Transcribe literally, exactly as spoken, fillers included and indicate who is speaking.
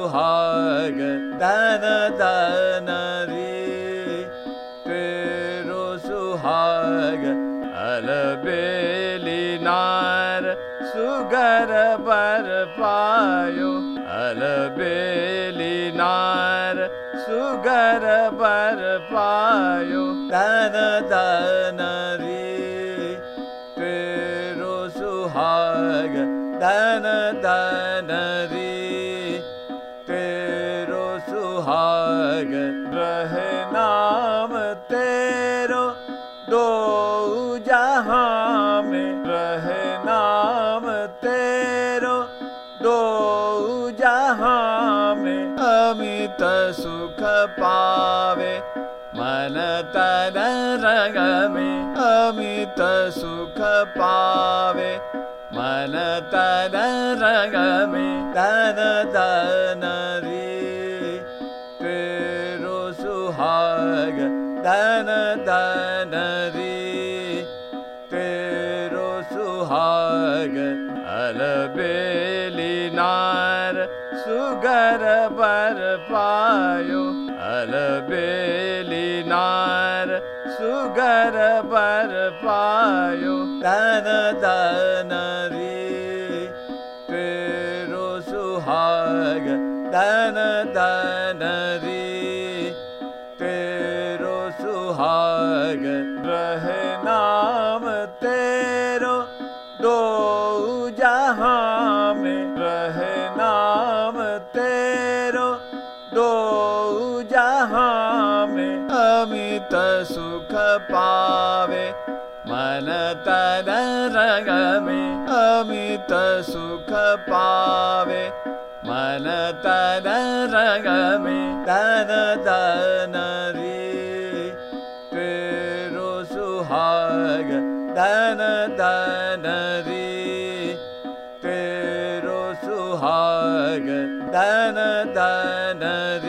Speaker 1: सुहाग धन धन री तेरो सुहाग अलबेली नार सुगर बर पायो अलबेली नार सुगर बर पायो धन धन री तेरो सुहाग धन धन री तेरो सुहाग रहे नाम तेरो दो जहां में रहे नाम तेरो दो जहां में अमित सुख पावे मन तन रंग में अमित सुख पावे मन तन रंग में धन धन री तेरो सुहाग धन धन री तेरो सुहाग अलबेली नार सुगर बर पायो अलबेली नार सुगर बर पायो धन धन री तेरो सुहाग धन धन री तेरो सुहाग रहे नाम तेरो दो जहां में रहे नाम तेरो दो जहां में अमित सुख पावे मन तन रंग में अमित सुख पावे मन तन रंग में धन धन री तेरो सुहाग धन धन री तेरो सुहाग धन धन री